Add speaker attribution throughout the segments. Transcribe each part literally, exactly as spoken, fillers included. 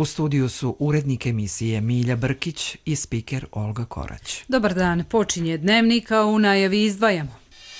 Speaker 1: studiju su urednik emisije Milja Brkić i spiker Olga Korać.
Speaker 2: Dobar dan, počinje Dnevnik, a u najavi izdvajamo.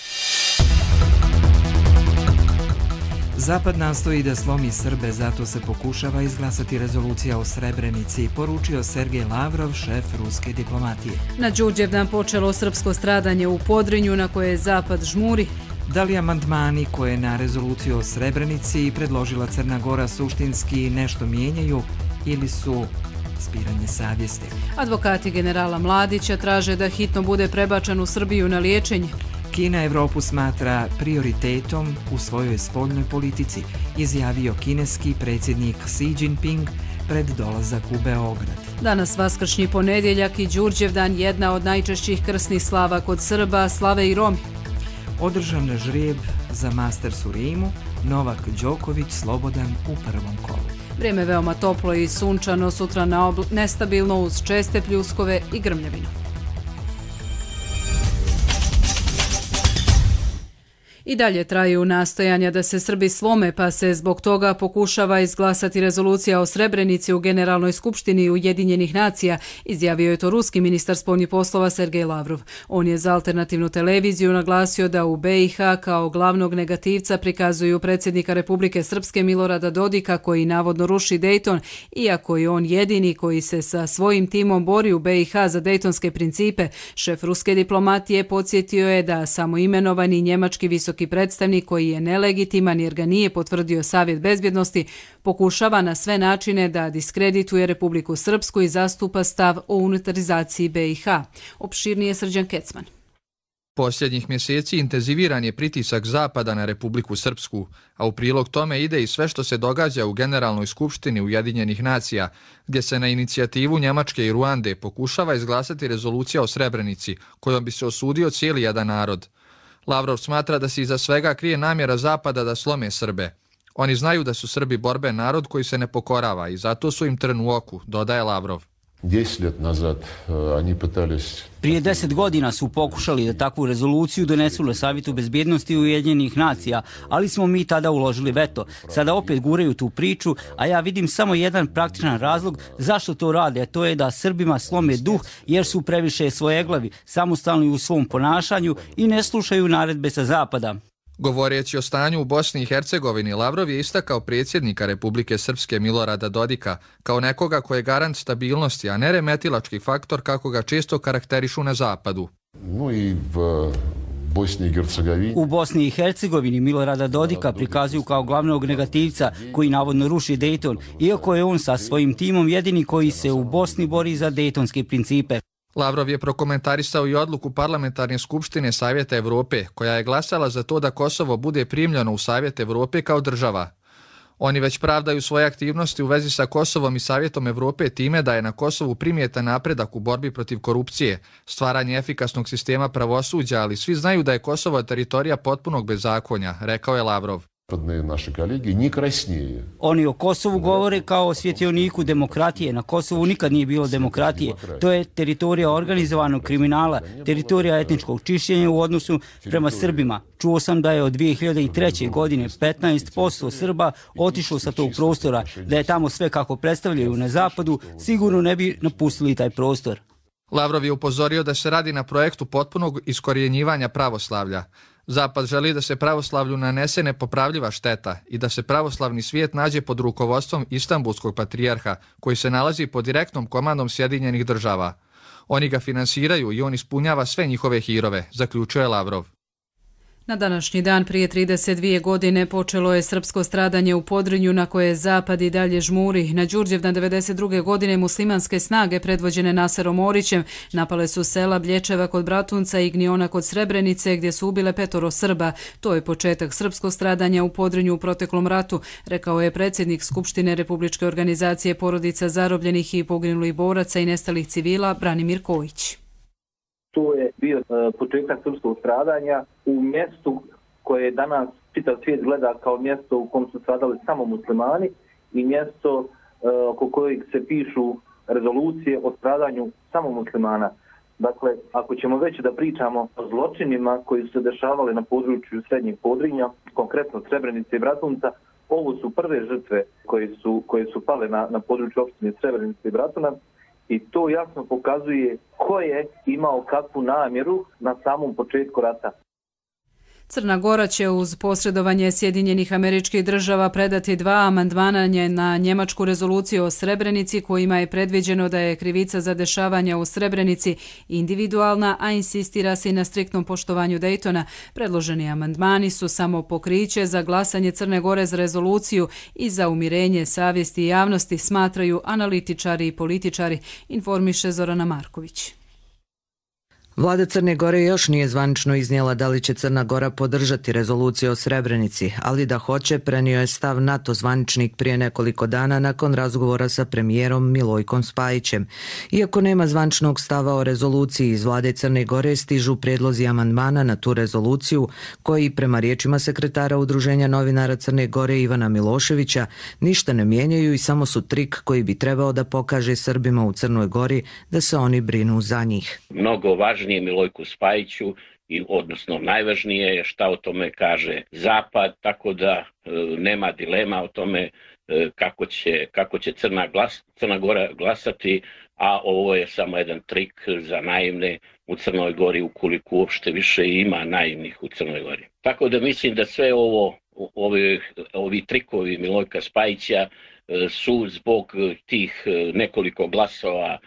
Speaker 1: Zapad nastoji da slomi Srbe, zato se pokušava izglasati rezolucija o Srebrenici, poručio Sergej Lavrov, šef ruske diplomatije.
Speaker 2: Na Đurđevdan počelo srpsko stradanje u Podrinju na koje Zapad žmuri.
Speaker 1: Da li amandmani koje na rezoluciju o Srebrenici predložila Crna Gora suštinski nešto mijenjaju ili su spiranje savjesti?
Speaker 2: Advokati generala Mladića traže da hitno bude prebačen u Srbiju na liječenje.
Speaker 1: Kina Evropu smatra prioritetom u svojoj spoljnoj politici, izjavio kineski predsjednik Xi Jinping pred dolazak u Beograd.
Speaker 2: Danas vaskršnji ponedjeljak i Đurđevdan, jedna od najčešćih krsnih slava kod Srba, slave i Romi.
Speaker 1: Održan žrijeb za Masters u Rimu, Novak Đoković slobodan u prvom kolu.
Speaker 2: Vrijeme veoma toplo i sunčano, sutra na obl- nestabilno uz česte pljuskove i grmljavinu. I dalje traju nastojanja da se Srbi slome, pa se zbog toga pokušava izglasati rezolucija o Srebrenici u Generalnoj skupštini Ujedinjenih nacija, izjavio je to ruski ministar spoljnih poslova Sergej Lavrov. On je za alternativnu televiziju naglasio da u be i ha kao glavnog negativca prikazuju predsjednika Republike Srpske Milorada Dodika, koji navodno ruši Dejton, iako je on jedini koji se sa svojim timom bori u be i ha za dejtonske principe. Šef ruske diplomatije podsjetio je da samo imenovani njemački visoki predstavnik, koji je nelegitiman jer ga nije potvrdio Savjet bezbjednosti, pokušava na sve načine da diskredituje Republiku Srpsku i zastupa stav o unitarizaciji be i ha. Opširnije Srđan Kecman.
Speaker 3: Posljednjih mjeseci intenziviran je pritisak Zapada na Republiku Srpsku, a u prilog tome ide i sve što se događa u Generalnoj skupštini Ujedinjenih nacija, gdje se na inicijativu Njemačke i Ruande pokušava izglasati rezolucija o Srebrenici, kojom bi se osudio cijeli jedan narod. Lavrov smatra da se iza svega krije namjera Zapada da slome Srbe. Oni znaju da su Srbi borben narod koji se ne pokorava i zato su im trn u oku, dodaje Lavrov.
Speaker 4: Prije deset godina su pokušali da takvu rezoluciju donesu na Savjetu bezbjednosti Ujedinjenih nacija, ali smo mi tada uložili veto. Sada opet guraju tu priču, a ja vidim samo jedan praktičan razlog zašto to rade, a to je da Srbima slome duh jer su previše svojeglavi, samostalni u svom ponašanju i ne slušaju naredbe sa Zapada.
Speaker 3: Govoreći o stanju u Bosni i Hercegovini, Lavrov je istakao predsjednika Republike Srpske Milorada Dodika kao nekoga ko je garant stabilnosti, a ne remetilački faktor kako ga često karakterišu na Zapadu.
Speaker 4: No i v... U Bosni i Hercegovini Milorada Dodika prikazuju kao glavnog negativca koji navodno ruši Dejton, iako je on sa svojim timom jedini koji se u Bosni bori za dejtonske principe.
Speaker 3: Lavrov je prokomentarisao i odluku Parlamentarne skupštine Savjeta Evrope, koja je glasala za to da Kosovo bude primljeno u Savjet Evrope kao država. Oni već pravdaju svoje aktivnosti u vezi sa Kosovom i Savjetom Evrope time da je na Kosovu primjetan napredak u borbi protiv korupcije, stvaranje efikasnog sistema pravosuđa, ali svi znaju da je Kosovo teritorija potpunog bezakonja, rekao je Lavrov.
Speaker 4: Oni o Kosovu govore kao o svjetioniku demokratije. Na Kosovu nikad nije bilo demokratije. To je teritorija organizovanog kriminala, teritorija etničkog čišćenja u odnosu prema Srbima. Čuo sam da je od dvije hiljade treće. godine petnaest posto Srba otišlo sa tog prostora, da je tamo sve kako predstavljaju na Zapadu, sigurno ne bi napustili taj prostor.
Speaker 3: Lavrov je upozorio da se radi na projektu potpunog iskorjenjivanja pravoslavlja. Zapad želi da se pravoslavlju nanese nepopravljiva šteta i da se pravoslavni svijet nađe pod rukovodstvom Istanbulskog patrijarha, koji se nalazi pod direktnom komandom Sjedinjenih država. Oni ga finansiraju i on ispunjava sve njihove hirove, zaključuje Lavrov.
Speaker 2: Na današnji dan prije trideset dvije godine počelo je srpsko stradanje u Podrinju na koje Zapad i dalje žmuri. Na Đurđevdan devedeset druge. godine muslimanske snage predvođene Naserom Orićem napale su sela Blječeva kod Bratunca i Gniona kod Srebrenice gdje su ubile petoro Srba. To je početak srpskog stradanja u Podrinju u proteklom ratu, rekao je predsjednik Skupštine Republičke organizacije porodica zarobljenih i poginulih boraca i nestalih civila Branimir Kojić.
Speaker 5: To je bio početak srpskog stradanja u mjestu koje danas čitav svijet gleda kao mjesto u kom su stradali samo muslimani i mjesto oko kojeg se pišu rezolucije o stradanju samo muslimana. Dakle, ako ćemo već da pričamo o zločinima koji su se dešavali na području Srednjeg Podrinja, konkretno Srebrenice i Bratunca, Ovo su prve žrtve koje su, koje su pale na, na području opštine Srebrenica i Bratunac i to jasno pokazuje ko je imao kakvu namjeru na samom početku rata.
Speaker 2: Crna Gora će uz posredovanje Sjedinjenih Američkih Država predati dva amandmana na njemačku rezoluciju o Srebrenici kojima je predviđeno da je krivica za dešavanja u Srebrenici individualna, a insistira se i na striktnom poštovanju Dejtona. Predloženi amandmani su samo pokriće za glasanje Crne Gore za rezoluciju i za umirenje savjesti i javnosti, smatraju analitičari i političari, informiše Zorana Marković.
Speaker 6: Vlada Crne Gore još nije zvanično iznijela da li će Crna Gora podržati rezoluciju o Srebrenici, ali da hoće prenio je stav NATO zvaničnik prije nekoliko dana nakon razgovora sa premijerom Milojkom Spajićem. Iako nema zvaničnog stava o rezoluciji, iz Vlade Crne Gore stižu predlozi amandmana na tu rezoluciju koji, prema riječima sekretara Udruženja novinara Crne Gore Ivana Miloševića, ništa ne mijenjaju i samo su trik koji bi trebao da pokaže Srbima u Crnoj Gori da se oni brinu za njih.
Speaker 7: Mnogo važnije Milojku Spajiću, i odnosno najvažnije je šta o tome kaže Zapad, tako da e, nema dilema o tome e, kako će, kako će Crna, glas, Crna Gora glasati, a ovo je samo jedan trik za naivne u Crnoj Gori, ukoliko uopšte više ima naivnih u Crnoj Gori. Tako da mislim da sve ovo, ovi, ovi trikovi Milojka Spajića e, su zbog tih nekoliko glasova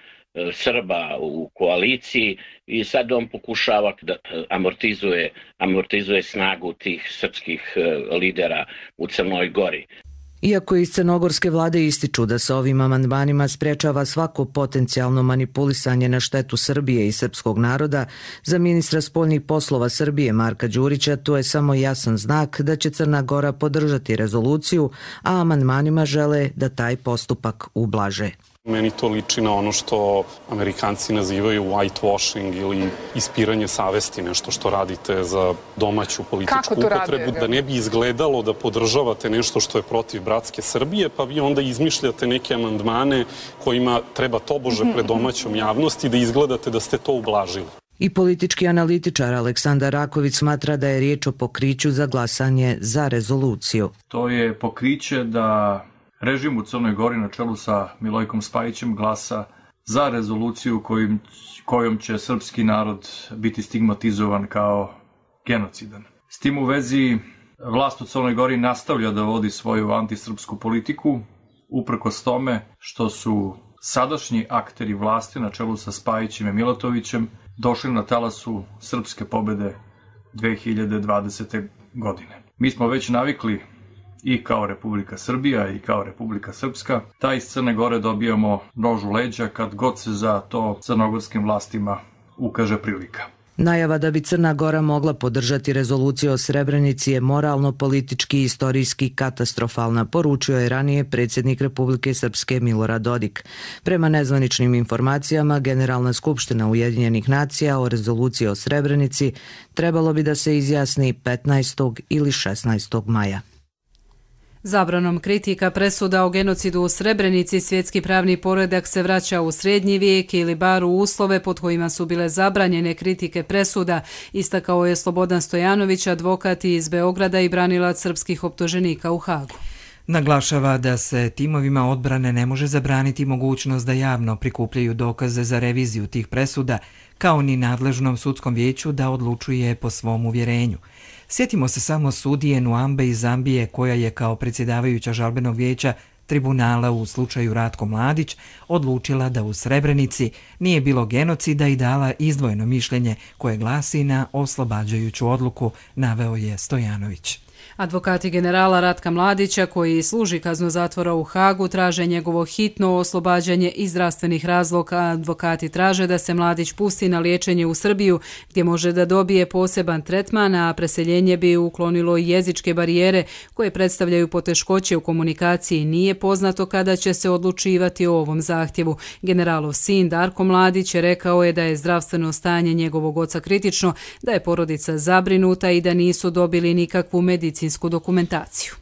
Speaker 7: Srba u koaliciji i sad on pokušava da amortizuje, amortizuje snagu tih srpskih lidera u Crnoj Gori.
Speaker 6: Iako iz crnogorske vlade ističu da se ovim amandmanima sprečava svako potencijalno manipulisanje na štetu Srbije i srpskog naroda, za ministra spoljnih poslova Srbije Marka Đurića to je samo jasan znak da će Crna Gora podržati rezoluciju, a amandmanima žele da taj postupak ublaže.
Speaker 8: Meni to liči na ono što Amerikanci nazivaju whitewashing ili ispiranje savesti, nešto što radite za domaću političku upotrebu, da ne bi izgledalo da podržavate nešto što je protiv bratske Srbije, pa vi onda izmišljate neke amandmane kojima treba tobože pred domaćom javnosti da izgledate da ste to ublažili.
Speaker 6: I politički analitičar Aleksandar Raković smatra da je riječ o pokriću za glasanje za rezoluciju.
Speaker 9: To je pokriće da režim u Crnoj Gori na čelu sa Milojkom Spajićem glasa za rezoluciju kojim, kojom će srpski narod biti stigmatizovan kao genocidan. S tim u vezi vlast u Crnoj Gori nastavlja da vodi svoju antisrpsku politiku, uprkos tome što su sadašnji akteri vlasti na čelu sa Spajićem i Milatovićem došli na talasu srpske pobede dve hiljade dvadesete. godine. Mi smo već navikli i kao Republika Srbija i kao Republika Srpska, da iz Crne Gore dobijamo nož u leđa kad god se za to crnogorskim vlastima ukaže prilika.
Speaker 6: Najava da bi Crna Gora mogla podržati rezoluciju o Srebrenici je moralno, politički i istorijski katastrofalna, poručio je ranije predsjednik Republike Srpske Milorad Dodik. Prema nezvaničnim informacijama, Generalna skupština Ujedinjenih nacija o rezoluciji o Srebrenici trebalo bi da se izjasni petnaestog ili šesnaestog maja.
Speaker 2: Zabranom kritika presuda o genocidu u Srebrenici svjetski pravni poredak se vraća u srednji vijek ili bar u uslove pod kojima su bile zabranjene kritike presuda, istakao je Slobodan Stojanović, advokat iz Beograda i branilac srpskih optuženika u Hagu.
Speaker 1: Naglašava da se timovima odbrane ne može zabraniti mogućnost da javno prikupljaju dokaze za reviziju tih presuda, kao ni nadležnom sudskom vijeću da odlučuje po svom uvjerenju. Sjetimo se samo sudije Nuambe iz Zambije koja je kao predsjedavajuća žalbenog vijeća tribunala u slučaju Ratko Mladić odlučila da u Srebrenici nije bilo genocida i dala izdvojeno mišljenje koje glasi na oslobađajuću odluku, naveo je Stojanović.
Speaker 2: Advokati generala Ratka Mladića, koji služi kaznu zatvora u Hagu, traže njegovo hitno oslobađanje iz zdravstvenih razloga. Advokati traže da se Mladić pusti na liječenje u Srbiju, gdje može da dobije poseban tretman, a preseljenje bi uklonilo jezičke barijere koje predstavljaju poteškoće u komunikaciji. Nije poznato kada će se odlučivati o ovom zahtjevu. Generalov sin Darko Mladić rekao je da je zdravstveno stanje njegovog oca kritično, da je porodica zabrinuta i da nisu dobili nikakvu medicinsku dokumentaciju.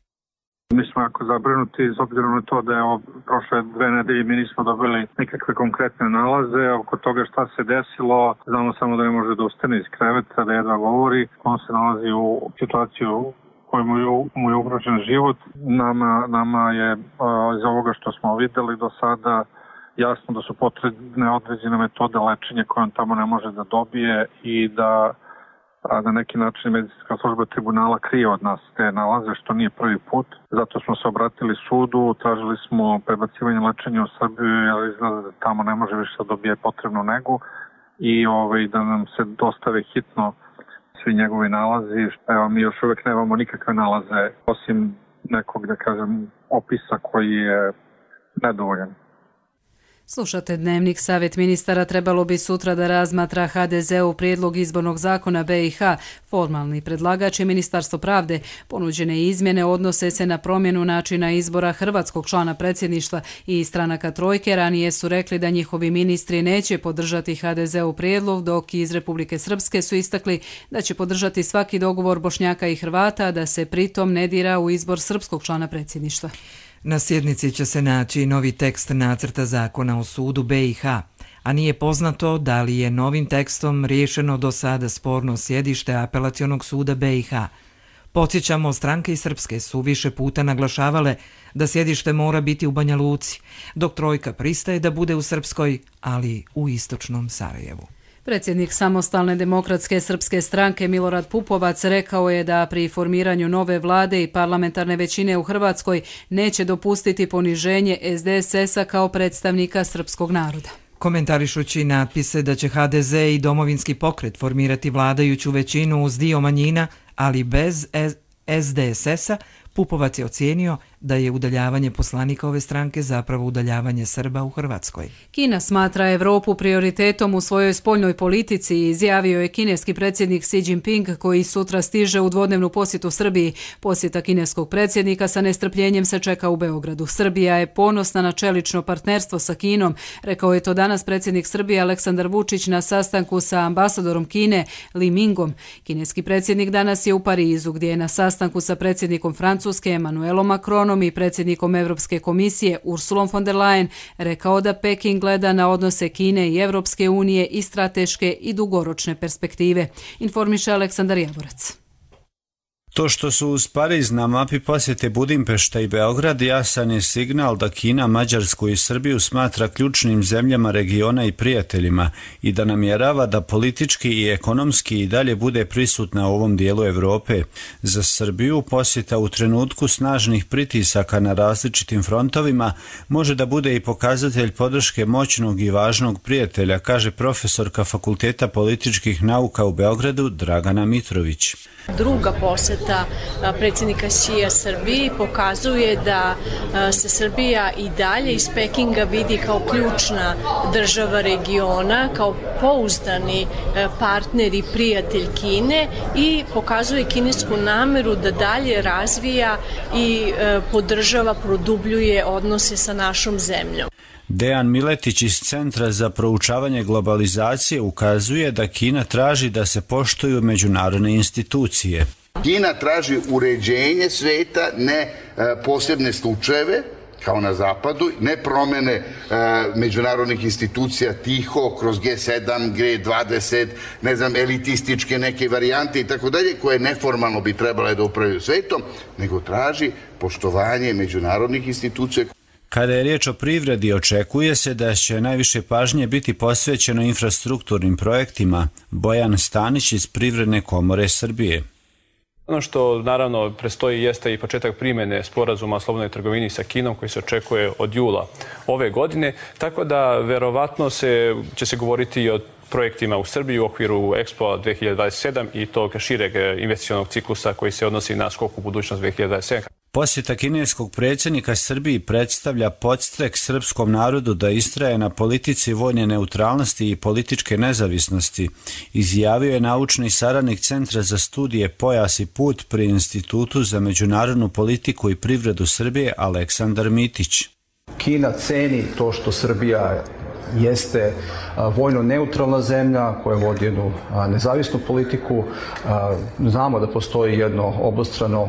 Speaker 10: Mi smo jako zabrinuti s obzirom na to da je prošle dve nedelje mi nismo dobili nikakve konkretne nalaze oko toga šta se desilo. Znamo samo da ne može da ustane iz kreveta, da jedva govori. On se nalazi u situaciju kojemu mu je ugrožen život. Nama, nama je iz ovoga što smo videli do sada jasno da su potrebne određene metode lečenja koje on tamo ne može da dobije i da a na neki način medicinska služba tribunala krije od nas te nalaze, što nije prvi put. Zato smo se obratili sudu, tražili smo prebacivanje lečenja u Srbiju, jer izgleda da tamo ne može više da dobije potrebnu negu i ovaj, da nam se dostave hitno svi njegovi nalazi. Evo, mi još uvek nemamo nikakve nalaze, osim nekog, da kažem, opisa koji je nedovoljan.
Speaker 2: Slušate Dnevnik. Savjet ministara trebalo bi sutra da razmatra ha de ze-u prijedlog izbornog zakona be i ha. Formalni predlagač je Ministarstvo pravde. Ponuđene izmjene odnose se na promjenu načina izbora hrvatskog člana predsjedništva i stranaka trojke. Ranije su rekli da njihovi ministri neće podržati ha de ze-u prijedlog, dok iz Republike Srpske su istakli da će podržati svaki dogovor Bošnjaka i Hrvata, da se pritom ne dira u izbor srpskog člana predsjedništva.
Speaker 1: Na sjednici će se naći novi tekst nacrta zakona o sudu be i ha, a nije poznato da li je novim tekstom riješeno do sada sporno sjedište apelacionog suda be i ha. Podsjećamo, stranke iz Srpske su više puta naglašavale da sjedište mora biti u Banja Luci, dok trojka pristaje da bude u Srpskoj, ali u istočnom Sarajevu.
Speaker 2: Predsjednik Samostalne demokratske srpske stranke Milorad Pupovac rekao je da pri formiranju nove vlade i parlamentarne većine u Hrvatskoj neće dopustiti poniženje es de es es-a kao predstavnika srpskog naroda.
Speaker 1: Komentarišući natpise da će ha de ze i Domovinski pokret formirati vladajuću većinu uz dio manjina, ali bez es de es es-a, Pupovac je ocijenio da je udaljavanje poslanika ove stranke zapravo udaljavanje Srba u Hrvatskoj.
Speaker 2: Kina smatra Evropu prioritetom u svojoj spoljnoj politici i izjavio je kineski predsjednik Xi Jinping, koji sutra stiže u dvodnevnu posjetu Srbiji. Posjeta kineskog predsjednika sa nestrpljenjem se čeka u Beogradu. Srbija je ponosna na čelično partnerstvo sa Kinom, rekao je to danas predsjednik Srbije Aleksandar Vučić na sastanku sa ambasadorom Kine Li Mingom. Kineski predsjednik danas je u Parizu, gdje je na sastanku sa predsjednikom Francuske Emmanuelom Macronom i predsjednikom Evropske komisije Ursulom von der Leyen rekao da Peking gleda na odnose Kine i Evropske unije i strateške i dugoročne perspektive, informiše Aleksandar Javorac.
Speaker 11: To što su uz Pariz na mapi posjete Budimpešta i Beograd jasan je signal da Kina Mađarsku i Srbiju smatra ključnim zemljama regiona i prijateljima i da namjerava da politički i ekonomski i dalje bude prisutna u ovom dijelu Evrope. Za Srbiju posjeta u trenutku snažnih pritisaka na različitim frontovima može da bude i pokazatelj podrške moćnog i važnog prijatelja, kaže profesorka Fakulteta političkih nauka u Beogradu Dragana Mitrović.
Speaker 12: Druga posjeta predsjednika Xija Srbiji pokazuje da se Srbija i dalje iz Pekinga vidi kao ključna država regiona, kao pouzdani partner i prijatelj Kine i pokazuje kinesku nameru da dalje razvija i podržava, produbljuje odnose sa našom zemljom.
Speaker 11: Dejan Miletić iz Centra za proučavanje globalizacije ukazuje da Kina traži da se poštuju međunarodne institucije.
Speaker 13: Kina traži uređenje sveta, ne posebne slučajeve, kao na zapadu, ne promene e, međunarodnih institucija tiho, kroz ge sedam, ge dvadeset, ne znam, elitističke neke varijante i tako dalje, koje neformalno bi trebale da upravljaju svetom, nego traži poštovanje međunarodnih institucija.
Speaker 11: Kada je riječ o privredi, očekuje se da će najviše pažnje biti posvećeno infrastrukturnim projektima. Bojan Stanić iz Privredne komore Srbije.
Speaker 14: Ono što naravno prestoji jeste i početak primjene sporazuma o slobodnoj trgovini sa Kinom koji se očekuje od jula ove godine, tako da verovatno se, će se govoriti i o projektima u Srbiji u okviru Expo dve hiljade dvadeset sedam i tog šireg investicionog ciklusa koji se odnosi na skok u budućnost dve hiljade dvadeset sedam.
Speaker 11: Posjeta kineskog predsjednika Srbiji predstavlja podstrek srpskom narodu da istraje na politici vojne neutralnosti i političke nezavisnosti, izjavio je naučni saradnik Centra za studije Pojas i put pri Institutu za međunarodnu politiku i privredu Srbije Aleksandar Mitić.
Speaker 15: Kina ceni to što Srbija jeste vojno neutralna zemlja koja vodi jednu nezavisnu politiku. Znamo da postoji jedno obostrano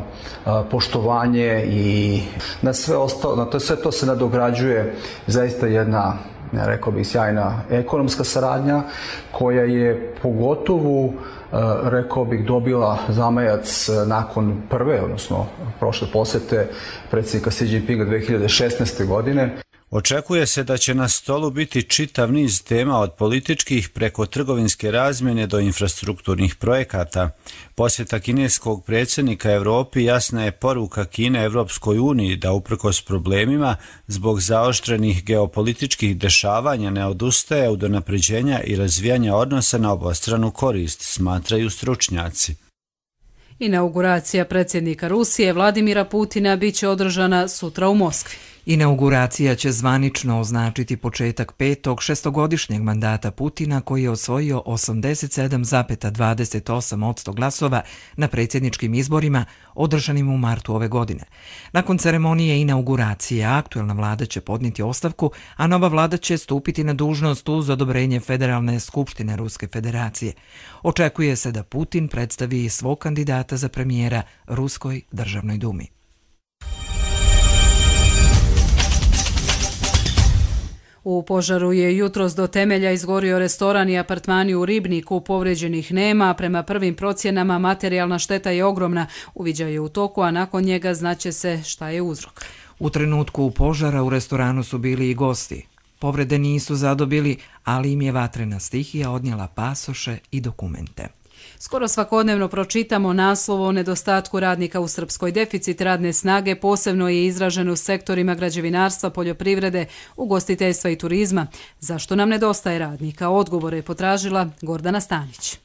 Speaker 15: poštovanje i na sve ostalo, na to sve to se nadograđuje zaista jedna rekao bih, sjajna ekonomska saradnja koja je pogotovo, rekao bih, dobila zamajac nakon prve, odnosno prošle posete predsjednika Xi Jinpinga dve hiljade šesnaeste. godine.
Speaker 11: Očekuje se da će na stolu biti čitav niz tema od političkih preko trgovinske razmjene do infrastrukturnih projekata. Posjeta kineskog predsjednika Evropi jasna je poruka Kine Evropskoj uniji da uprkos problemima zbog zaoštrenih geopolitičkih dešavanja ne odustaje od unapređenja i razvijanja odnosa na obostranu korist, smatraju stručnjaci.
Speaker 2: Inauguracija predsjednika Rusije Vladimira Putina biće održana sutra u Moskvi.
Speaker 1: Inauguracija će zvanično označiti početak petog šestogodišnjeg mandata Putina koji je osvojio osamdeset sedam zarez dvadeset osam posto glasova na predsjedničkim izborima održanim u martu ove godine. Nakon ceremonije inauguracije aktuelna vlada će podnijeti ostavku, a nova vlada će stupiti na dužnost uz odobrenje Federalne skupštine Ruske federacije. Očekuje se da Putin predstavi svog kandidata za premijera Ruskoj državnoj dumi.
Speaker 2: U požaru je jutros do temelja izgorio restoran i apartmani u Ribniku, povrijeđenih nema, prema prvim procjenama materijalna šteta je ogromna, uviđaj je u toku, a nakon njega znaće se šta je uzrok.
Speaker 1: U trenutku požara u restoranu su bili i gosti. Povrede nisu zadobili, ali im je vatrena stihija odnijela pasoše i dokumente.
Speaker 2: Skoro svakodnevno pročitamo naslov o nedostatku radnika u Srpskoj. Deficit radne snage posebno je izražen u sektorima građevinarstva, poljoprivrede, ugostiteljstva i turizma. Zašto nam nedostaje radnika? Odgovore je potražila Gordana Stanić.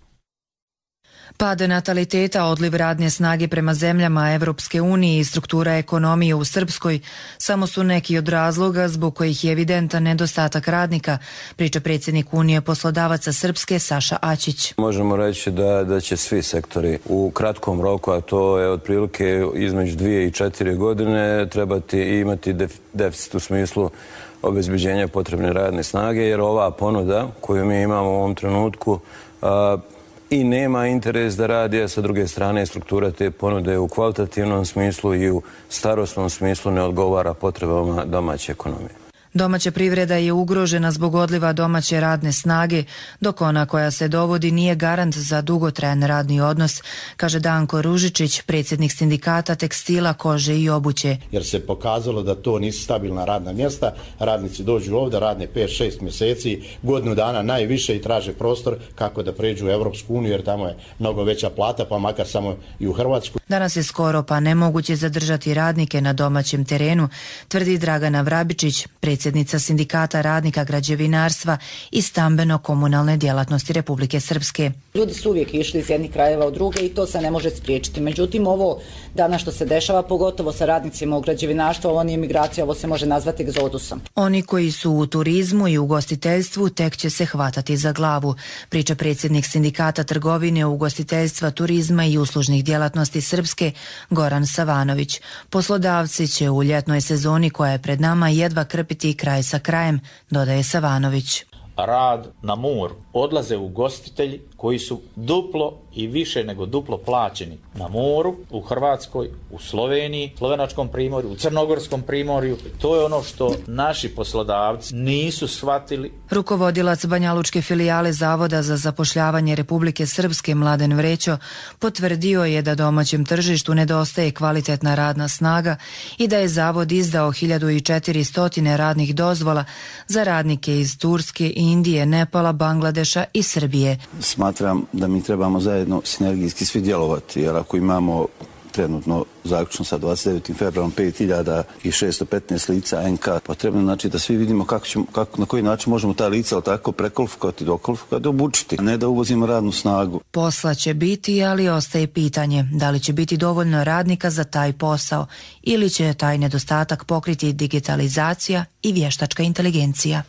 Speaker 16: Pad nataliteta, odliv radne snage prema zemljama Evropske unije i struktura ekonomije u Srpskoj samo su neki od razloga zbog kojih je evidentan nedostatak radnika, priča predsjednik Unije poslodavaca Srpske Saša Aćić.
Speaker 17: Možemo reći da, da će svi sektori u kratkom roku, a to je otprilike između dvije i četiri godine, trebati imati def, deficit u smislu obezbeđenja potrebne radne snage, jer ova ponuda koju mi imamo u ovom trenutku a, i nema interes da radi, a sa druge strane struktura te ponude u kvalitativnom smislu i u starosnom smislu ne odgovara potrebama domaće ekonomije.
Speaker 16: Domaća privreda je ugrožena zbog odliva domaće radne snage, dok ona koja se dovodi nije garant za dugotrajan radni odnos, kaže Danko Ružičić, predsjednik sindikata tekstila, kože i obuće.
Speaker 18: Jer se pokazalo da to nisu stabilna radna mjesta, radnici dođu ovdje, radne pet šest mjeseci, godinu dana najviše i traže prostor kako da pređu u Evropsku uniju, jer tamo je mnogo veća plata, pa makar samo i u Hrvatsku.
Speaker 16: Danas je skoro pa nemoguće zadržati radnike na domaćem terenu, tvrdi Dragana Vrabičić, predsjednica sindikata radnika građevinarstva i stambeno-komunalne djelatnosti Republike Srpske.
Speaker 19: Ljudi su uvijek išli iz jednih krajeva u druge i to se ne može spriječiti. Međutim, ovo danas što se dešava, pogotovo sa radnicima u građevinarstvu, ovo nije migracija, ovo se može nazvati egzodusom.
Speaker 16: Oni koji su u turizmu i ugostiteljstvu tek će se hvatati za glavu, priča predsjednik sindikata trgovine, ugostiteljstva, turizma i uslužnih djelatnosti Srpske Goran Savanović. Poslodavci će u ljetnoj sezoni koja je pred nama jedva krpiti kraj sa krajem, dodaje Savanović.
Speaker 20: Rad na moru, odlaze ugostitelji koji su duplo i više nego duplo plaćeni na moru, u Hrvatskoj, u Sloveniji, Slovenačkom primorju, u Crnogorskom primorju. To je ono što naši poslodavci nisu shvatili.
Speaker 16: Rukovodilac Banjalučke filijale Zavoda za zapošljavanje Republike Srpske Mladen Vrećo potvrdio je da domaćem tržištu nedostaje kvalitetna radna snaga i da je Zavod izdao hiljadu četiristo radnih dozvola za radnike iz Turske, Indije, Nepala, Bangladeša i Srbije.
Speaker 21: Smatram da mi trebamo zajedno sinergijski svi djelovati, jer ako imamo trenutno zaključno sa dvadeset devetim februarom pet hiljada šesto petnaest lica en ka, potrebno znači da svi vidimo kako ćemo, kako, na koji način možemo ta lica ali tako prekvalifikovati, dokvalifikovati, obučiti, a ne da uvozimo radnu snagu.
Speaker 16: Posla će biti, ali ostaje pitanje da li će biti dovoljno radnika za taj posao ili će taj nedostatak pokriti digitalizacija i vještačka inteligencija.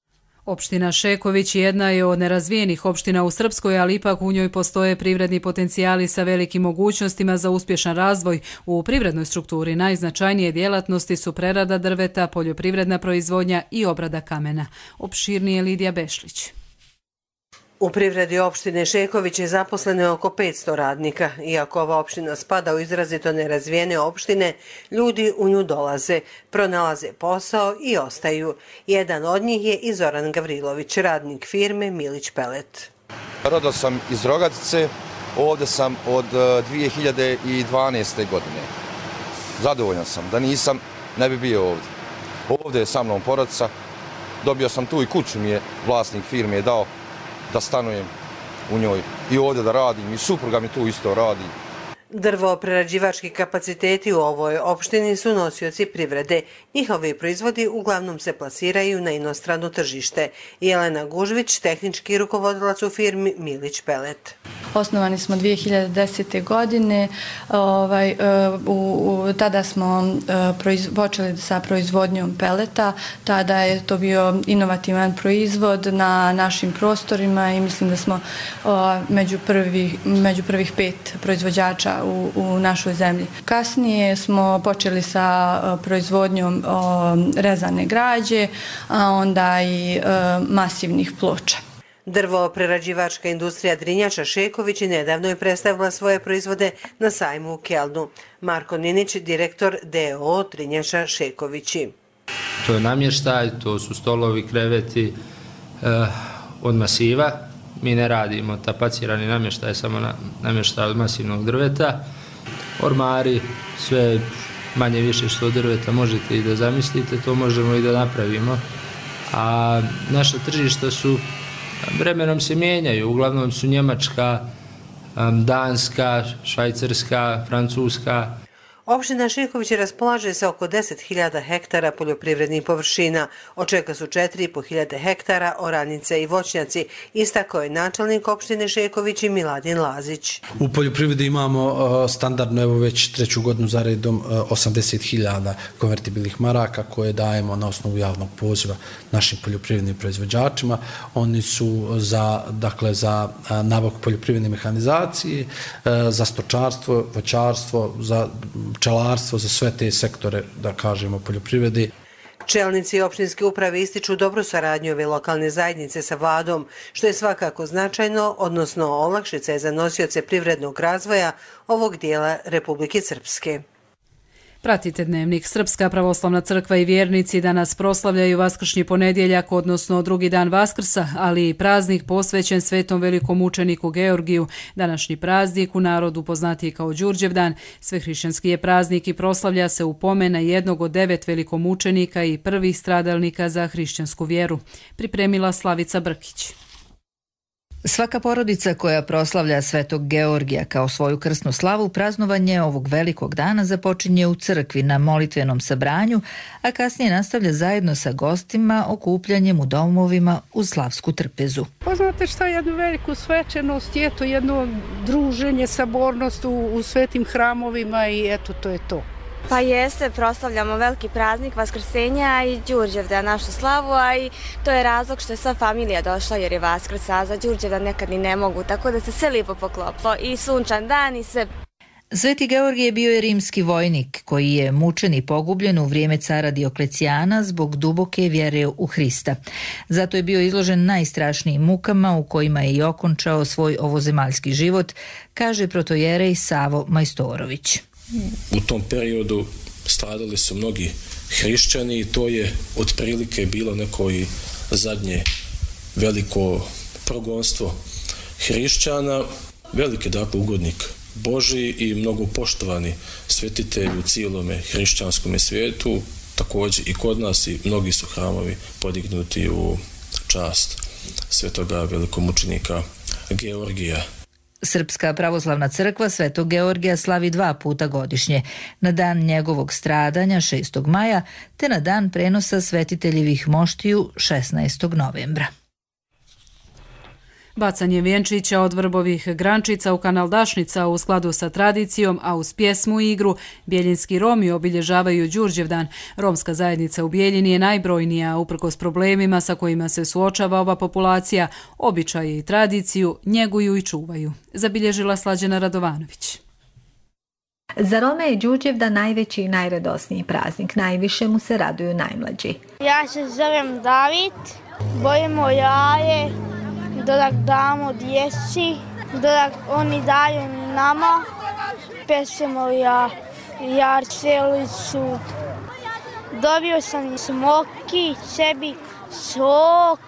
Speaker 2: Opština Šeković jedna je od nerazvijenih opština u Srpskoj, ali ipak u njoj postoje privredni potencijali sa velikim mogućnostima za uspješan razvoj. U privrednoj strukturi najznačajnije djelatnosti su prerada drveta, poljoprivredna proizvodnja i obrada kamena. Opširnije Lidija Bešlić.
Speaker 4: U privredi opštine Šeković je zaposleno oko petsto radnika. Iako ova opština spada u izrazito nerazvijene opštine, ljudi u nju dolaze, pronalaze posao i ostaju. Jedan od njih je i Zoran Gavrilović, radnik firme Milić Pelet.
Speaker 22: Rodao sam iz Rogatice, ovde sam od dvije hiljade dvanaeste. godine. Zadovoljan sam, da nisam, ne bi bio ovde. Ovde je sa mnom porodica, dobio sam tu i kuću mi je vlasnik firme dao da stanujem u njoj i ovdje da radim i supruga mi tu isto radi.
Speaker 4: Drvo-prerađivački kapaciteti u ovoj opštini su nosioci privrede. Njihovi proizvodi uglavnom se plasiraju na inostrano tržište. Jelena Gužvić, tehnički rukovodilac u firmi Milić Pelet.
Speaker 23: Osnovani smo dvije hiljade desete. godine, ovaj, u, u, tada smo proiz, počeli sa proizvodnjom peleta, tada je to bio inovativan proizvod na našim prostorima i mislim da smo o, među, prvi, među prvih pet proizvođača u, u našoj zemlji. Kasnije smo počeli sa proizvodnjom o, rezane građe, a onda i o, masivnih ploča.
Speaker 4: Drvo-prerađivačka industrija Drinjača Šeković nedavno je predstavila svoje proizvode na sajmu u Kelnu. Marko Ninić, direktor D O O Drinjača Šekovići.
Speaker 24: To je namještaj, to su stolovi, kreveti eh, od masiva. Mi ne radimo tapacirani namještaj, samo na, namještaj od masivnog drveta. Ormari, sve manje više što od drveta možete i da zamislite, to možemo i da napravimo. A naša tržišta su vremenom se mijenjaju, uglavnom su Njemačka, Danska, Švajcarska, Francuska.
Speaker 4: Opština Šeković raspolaže sa oko deset hiljada hektara poljoprivrednih površina, od čega su četiri i po hiljade hektara oranice i voćnjaci, istakao je načelnik opštine Šeković i Miladin Lazić.
Speaker 25: U poljoprivredi imamo standardno, evo već treću godinu za redom, osamdeset hiljada konvertibilnih maraka koje dajemo na osnovu javnog poziva našim poljoprivrednim proizvođačima. Oni su za, dakle, za nabavku poljoprivredne mehanizacije, za stočarstvo, voćarstvo, za pčelarstvo, za sve te sektore, da kažemo, poljoprivredi.
Speaker 4: Čelnici opštinske uprave ističu dobru saradnju ove lokalne zajednice sa vladom, što je svakako značajno, odnosno olakšice za nosioce privrednog razvoja ovog dijela Republike Srpske.
Speaker 2: Pratite Dnevnik. Srpska pravoslavna crkva i vjernici danas proslavljaju vaskršnji ponedjeljak, odnosno drugi dan Vaskrsa, ali i praznik posvećen svetom velikom mučeniku Georgiju. Današnji praznik u narodu poznatiji kao Đurđevdan. Svehrišćanski je praznik i proslavlja se u pomen na jednog od devet velikomučenika i prvih stradalnika za hrišćansku vjeru. Pripremila Slavica Brkić.
Speaker 16: Svaka porodica koja proslavlja Svetog Georgija kao svoju krsnu slavu, praznovanje ovog velikog dana započinje u crkvi na molitvenom sabranju, a kasnije nastavlja zajedno sa gostima okupljanjem u domovima uz slavsku trpezu.
Speaker 26: Poznate šta je jednu veliku svečanost, je to jedno druženje, sabornost u, u svetim hramovima i eto, to je to.
Speaker 27: Pa jeste, proslavljamo veliki praznik Vaskrsenja i Đurđevdan, našu slavu, a i to je razlog što je sva familija došla jer je Vaskrs, a za Đurđevdan nekad ni ne mogu, tako da se sve lijepo poklopilo i sunčan dan i sve.
Speaker 16: Sveti Georgije bio je rimski vojnik koji je mučen i pogubljen u vrijeme cara Dioklecijana zbog duboke vjere u Hrista. Zato je bio izložen najstrašnijim mukama u kojima je i okončao svoj ovozemaljski život, kaže protojerej Savo Majstorović.
Speaker 28: U tom periodu stradali su mnogi hrišćani i to je otprilike bilo neko i zadnje veliko progonstvo hrišćana. Veliki dakle ugodnik Božji i mnogo poštovani svetitelj u cijelome hrišćanskom svijetu, također i kod nas i mnogi su hramovi podignuti u čast svetoga velikomučenika Georgija.
Speaker 16: Srpska pravoslavna crkva Svetog Georgija slavi dva puta godišnje, na dan njegovog stradanja šestog maja te na dan prenosa svetiteljevih moštiju šesnaestog novembra.
Speaker 2: Bacanje vjenčića od vrbovih grančica u kanal Dašnica u skladu sa tradicijom, a uz pjesmu i igru Bjeljinski Romi obilježavaju Đurđevdan. Romska zajednica u Bjeljini je najbrojnija, uprkos problemima sa kojima se suočava ova populacija, običaje i tradiciju njeguju i čuvaju. Zabilježila Slađana Radovanović.
Speaker 29: Za Rome je Đurđevdan najveći i najradosniji praznik. Najviše mu se raduju najmlađi.
Speaker 30: Ja se zovem David, bojimo jaje,
Speaker 3: da damo djeci, da oni daju nama. Pesemo ja, Jarcelicu. Dobio sam i smoki, sebi sok,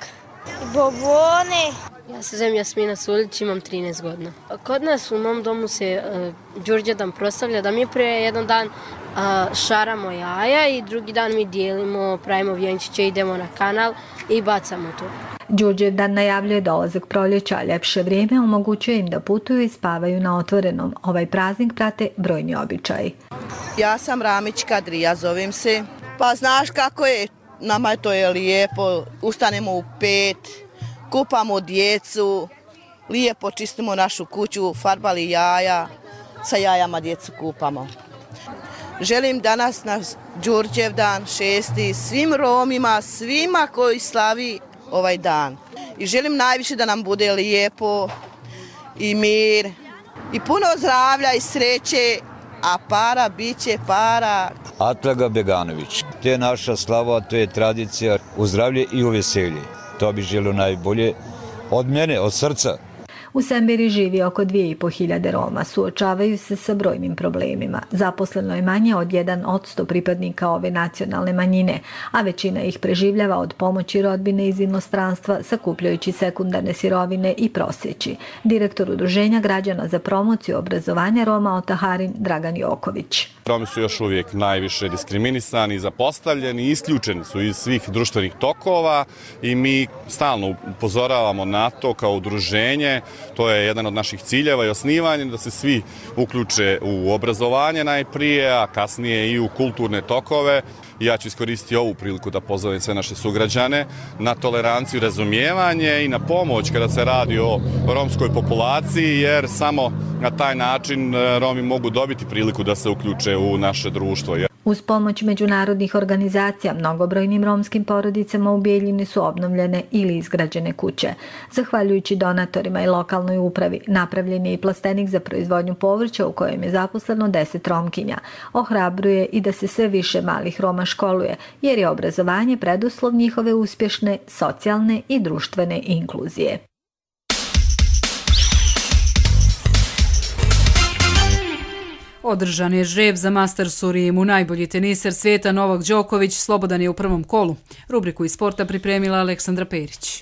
Speaker 3: bobone.
Speaker 5: Ja se zovem Jasmina Sulić, imam trinaest godina. Kod nas u mom domu se uh, Đurđevdan proslavlja da mi prije jedan dan uh, šaramo jaja i drugi dan mi dijelimo, pravimo vjenčiće, idemo na kanal i bacamo to.
Speaker 29: Đurđevdan najavljuje dolazak proljeća, a ljepše vrijeme omogućuje im da putuju i spavaju na otvorenom. Ovaj praznik prate brojni običaji.
Speaker 6: Ja sam Ramić Kadrija, zovem se. Pa znaš kako je, nama je to je lijepo, ustanemo u pet, kupamo djecu, lijepo čistimo našu kuću, farbali jaja, sa jajama djecu kupamo. Želim danas na Đurđevdan šesti svim Romima, svima koji slavi ovaj dan. I želim najviše da nam bude lijepo i mir i puno zdravlja i sreće, a para bit će para.
Speaker 7: Atlaga Beganović, to je naša slava, to je tradicija, u zdravlje i u veselje. To bi želio najbolje od mene, od srca.
Speaker 29: U Sembiri živi oko dvije i po hiljade Roma, suočavaju se sa brojnim problemima. Zaposleno je manje od jedan posto pripadnika ove nacionalne manjine, a većina ih preživljava od pomoći rodbine iz inostranstva, sakupljajući sekundarne sirovine i prosjeći. Direktor Udruženja građana za promociju obrazovanja Roma Otaharin Dragan Joković.
Speaker 8: Romi su još uvijek najviše diskriminisani, zapostavljeni, isključeni su iz svih društvenih tokova i mi stalno upozoravamo na to kao udruženje. To je jedan od naših ciljeva i osnivanja, da se svi uključe u obrazovanje najprije, a kasnije i u kulturne tokove. Ja ću iskoristiti ovu priliku da pozovem sve naše sugrađane na toleranciju, razumijevanje i na pomoć kada se radi o romskoj populaciji, jer samo na taj način Romi mogu dobiti priliku da se uključe u naše društvo.
Speaker 29: Uz pomoć međunarodnih organizacija, mnogobrojnim romskim porodicama u Bijeljini su obnovljene ili izgrađene kuće. Zahvaljujući donatorima i lokalnoj upravi, napravljen je i plastenik za proizvodnju povrća u kojem je zaposleno deset Romkinja. Ohrabruje i da se sve više malih Roma školuje, jer je obrazovanje preduslov njihove uspješne, socijalne i društvene inkluzije.
Speaker 2: Održan je žreb za Masters u Rimu. Najbolji teniser svijeta Novak Đoković slobodan je u prvom kolu. Rubriku iz sporta pripremila Aleksandra Perić.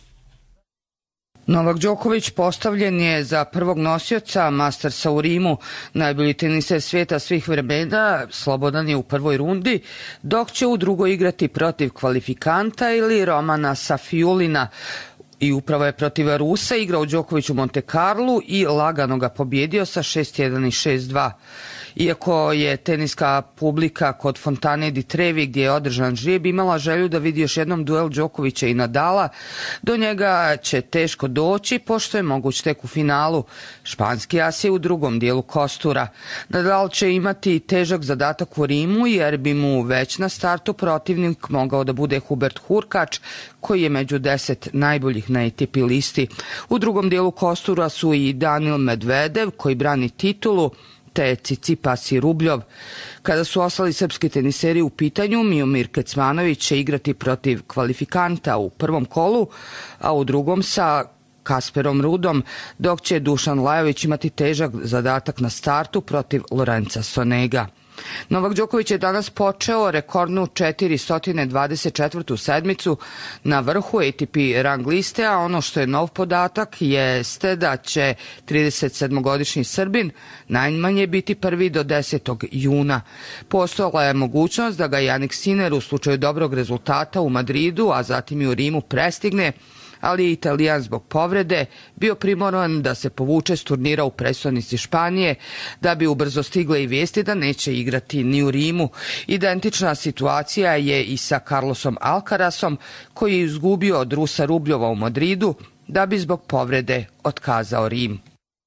Speaker 9: Novak Đoković postavljen je za prvog nosioca Mastersa u Rimu. Najbolji teniser svijeta svih vremena slobodan je u prvoj rundi, dok će u drugoj igrati protiv kvalifikanta ili Romana Safiulina. I upravo je protiv Rusa igrao Đoković u Monte Carlu i lagano ga pobjedio sa šest jedan i šest dva. Iako je teniska publika kod Fontane di Trevi, gdje je održan žreb, imala želju da vidi još jednom duel Đokovića i Nadala, do njega će teško doći, pošto je moguć tek u finalu. Španski as je u drugom dijelu kostura. Nadal će imati težak zadatak u Rimu, jer bi mu već na startu protivnik mogao da bude Hubert Hurkač, koji je među deset najboljih na A T P listi. U drugom dijelu kostura su i Danil Medvedev, koji brani titulu, te Cicipas i Rubljov. Kada su ostali srpski teniseri u pitanju, Miomir Kecmanović će igrati protiv kvalifikanta u prvom kolu, a u drugom sa Kasperom Rudom, dok će Dušan Lajović imati težak zadatak na startu protiv Lorenza Sonega. Novak Đoković je danas počeo rekordnu četiristo dvadeset četvrtu sedmicu na vrhu A T P rang liste, a ono što je nov podatak jeste da će tridesetsedmogodišnji Srbin najmanje biti prvi do desetog juna. Postojala je mogućnost da ga Jannik Sinner u slučaju dobrog rezultata u Madridu, a zatim i u Rimu prestigne, ali je Italijan zbog povrede bio primoran da se povuče s turnira u prestonici Španije, da bi ubrzo stigle i vijesti da neće igrati ni u Rimu. Identična situacija je i sa Carlosom Alcarasom, koji je izgubio od Rusa Rubljova u Madridu, da bi zbog povrede otkazao Rim.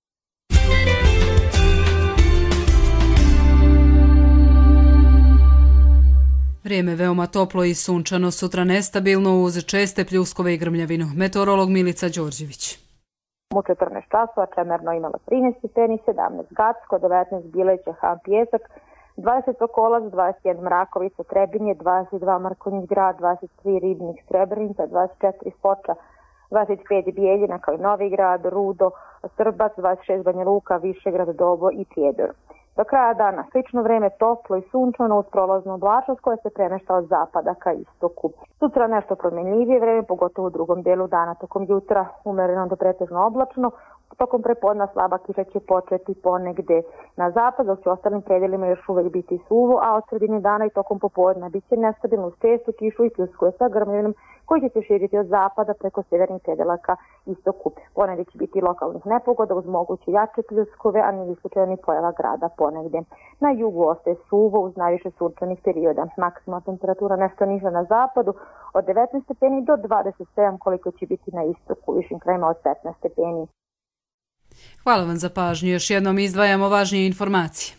Speaker 2: Vrijeme veoma toplo i sunčano, sutra nestabilno uz česte pljuskove i grmljavinu. Meteorolog Milica Đorđević.
Speaker 10: U četrnaest časova Čemerno imalo trinaest stepeni, sedamnaest Gacko, devetnaest Bileća, Han Pjesak, dvadeset Sokolac, dvadeset jedan Mrakovica, Trebinje, dvadeset dva Markonjić Grad, dvadeset tri Ribnik, Srebrenica, dvadeset četiri Foča, dvadeset pet Bijeljina kao i Novigrad, Rudo, Srbac, dvadeset šest Banja Luka, Višegrad, Dobo i Prijedor. Do kraja dana slično vreme, toplo i sunčano uz prolaznu oblačnost koja se premešta od zapada ka istoku. Sutra nešto promjenljivije vreme, pogotovo u drugom delu dana. Tokom jutra umereno do pretežno oblačno, tokom prepodna slaba kiša će početi ponegde na zapad, dok će u ostalim predelima još uvek biti suvo, a od sredine dana i tokom popodna bit će nestabilno uz čestu kišu i pljuskuju sa grmljenom koji će se širiti od zapada preko severnih predela ka istoku. Ponegde će biti lokalnih nepogoda uz moguće jače pljuskove, a nije isključena ni pojava grada ponegde. Na jugu ostaje suvo uz najviše sunčanih perioda. Maksimalna temperatura nešto niža na zapadu od devetnaest stepeni do dvadeset sedam, koliko će biti na istoku, višim krajima od petnaest stepeni.
Speaker 2: Hvala vam za pažnju. Još jednom izdvajamo važnije informacije.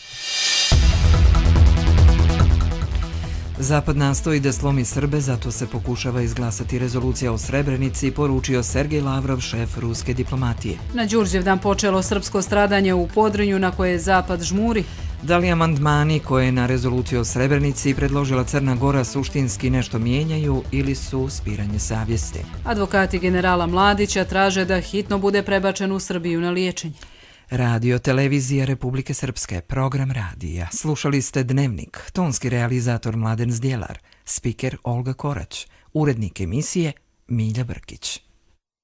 Speaker 1: Zapad nastoji da slomi Srbe, zato se pokušava izglasati rezolucija o Srebrenici, poručio Sergej Lavrov, šef ruske diplomatije.
Speaker 2: Na Đurđevdan počelo srpsko stradanje u Podrinju na koje Zapad žmuri.
Speaker 1: Da li amandmani koje je na rezoluciju o Srebrenici predložila Crna Gora suštinski nešto mijenjaju ili su spiranje savjesti?
Speaker 2: Advokati generala Mladića traže da hitno bude prebačen u Srbiju na liječenje.
Speaker 1: Radio Televizija Republike Srpske, program radija. Slušali ste Dnevnik, tonski realizator Mladen Zdjelar, spiker Olga Korać, urednik emisije Milja Brkić.